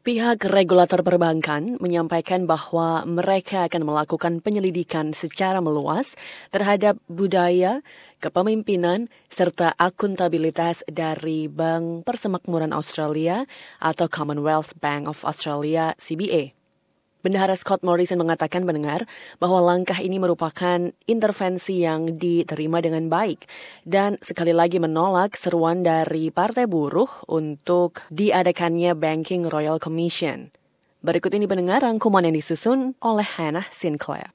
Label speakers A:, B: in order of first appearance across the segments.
A: Pihak regulator perbankan menyampaikan bahwa mereka akan melakukan penyelidikan secara meluas terhadap budaya, kepemimpinan, serta akuntabilitas dari Bank Persemakmuran Australia atau Commonwealth Bank of Australia (CBA). Bendahara Scott Morrison mengatakan pendengar bahwa langkah ini merupakan intervensi yang diterima dengan baik dan sekali lagi menolak seruan dari Partai Buruh untuk diadakannya Banking Royal Commission. Berikut ini pendengar rangkuman yang disusun oleh Hannah Sinclair.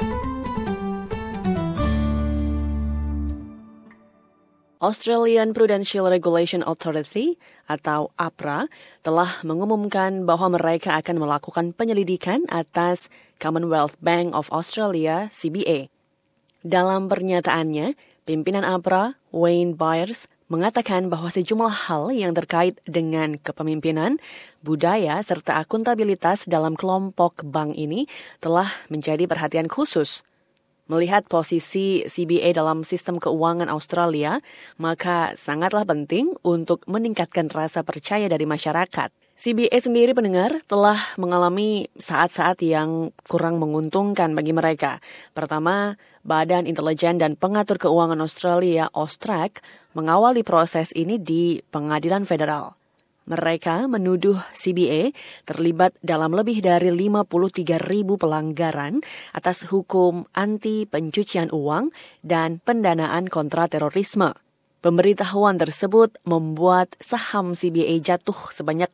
A: Australian Prudential Regulation Authority atau APRA telah mengumumkan bahwa mereka akan melakukan penyelidikan atas Commonwealth Bank of Australia (CBA). Dalam pernyataannya, pimpinan APRA, Wayne Byers, mengatakan bahwa sejumlah hal yang terkait dengan kepemimpinan, budaya, serta akuntabilitas dalam kelompok bank ini telah menjadi perhatian khusus. Melihat posisi CBA dalam sistem keuangan Australia, maka sangatlah penting untuk meningkatkan rasa percaya dari masyarakat. CBA sendiri pendengar telah mengalami saat-saat yang kurang menguntungkan bagi mereka. Pertama, Badan Intelijen dan Pengatur Keuangan Australia (AUSTRAC) mengawali proses ini di Pengadilan Federal. Mereka menuduh CBA terlibat dalam lebih dari 53.000 pelanggaran atas hukum anti pencucian uang dan pendanaan kontra terorisme. Pemberitahuan tersebut membuat saham CBA jatuh sebanyak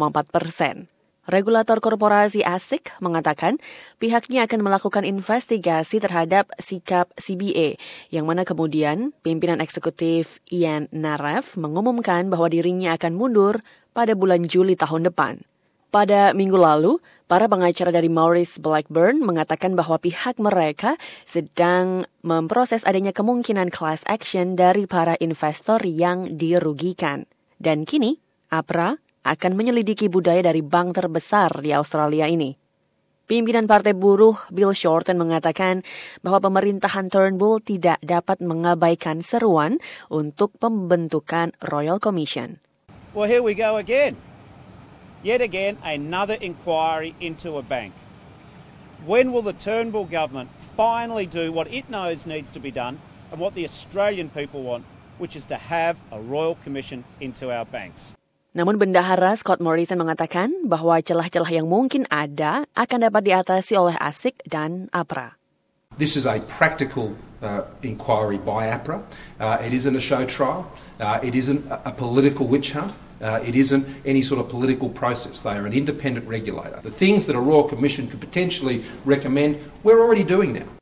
A: 5,4%. Regulator korporasi ASIC mengatakan pihaknya akan melakukan investigasi terhadap sikap CBA, yang mana kemudian pimpinan eksekutif Ian Narev mengumumkan bahwa dirinya akan mundur pada bulan Juli tahun depan. Pada minggu lalu, para pengacara dari Maurice Blackburn mengatakan bahwa pihak mereka sedang memproses adanya kemungkinan class action dari para investor yang dirugikan. Dan kini, APRA akan menyelidiki budaya dari bank terbesar di Australia ini. Pimpinan Partai Buruh Bill Shorten mengatakan bahwa pemerintahan Turnbull tidak dapat mengabaikan seruan untuk pembentukan Royal Commission.
B: Well, here we go again. Yet again, another inquiry into a bank. When will the Turnbull government finally do what it knows needs to be done and what the Australian people want, which is to have a Royal Commission into our banks?
A: Namun Bendahara Scott Morrison mengatakan bahwa celah-celah yang mungkin ada akan dapat diatasi oleh ASIC dan APRA.
C: This is a practical inquiry by APRA. It isn't a show trial. It isn't a political witch hunt. It isn't any sort of political process. They are an independent regulator. The things that a Royal Commission could potentially recommend, we're already doing now.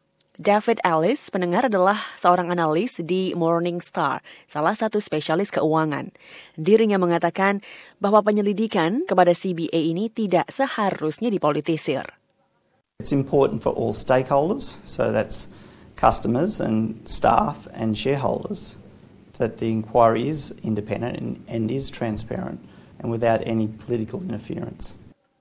A: David Ellis, pendengar, adalah seorang analis di Morningstar, salah satu spesialis keuangan. Dirinya mengatakan bahwa penyelidikan kepada CBA ini tidak seharusnya dipolitisir.
D: It's important for all stakeholders, so that's customers and staff and shareholders, that the inquiry is independent and is transparent and without any political interference.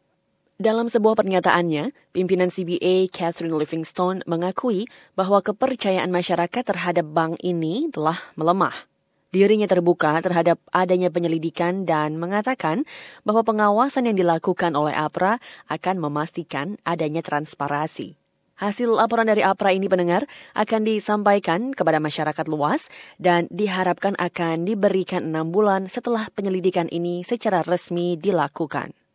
A: Dalam sebuah pernyataannya, pimpinan CBA Catherine Livingstone mengakui bahwa kepercayaan masyarakat terhadap bank ini telah melemah. Dirinya terbuka terhadap adanya penyelidikan dan mengatakan bahwa pengawasan yang dilakukan oleh APRA akan memastikan adanya transparansi. Hasil laporan dari APRA ini pendengar akan disampaikan kepada masyarakat luas dan diharapkan akan diberikan 6 bulan setelah penyelidikan ini secara resmi dilakukan.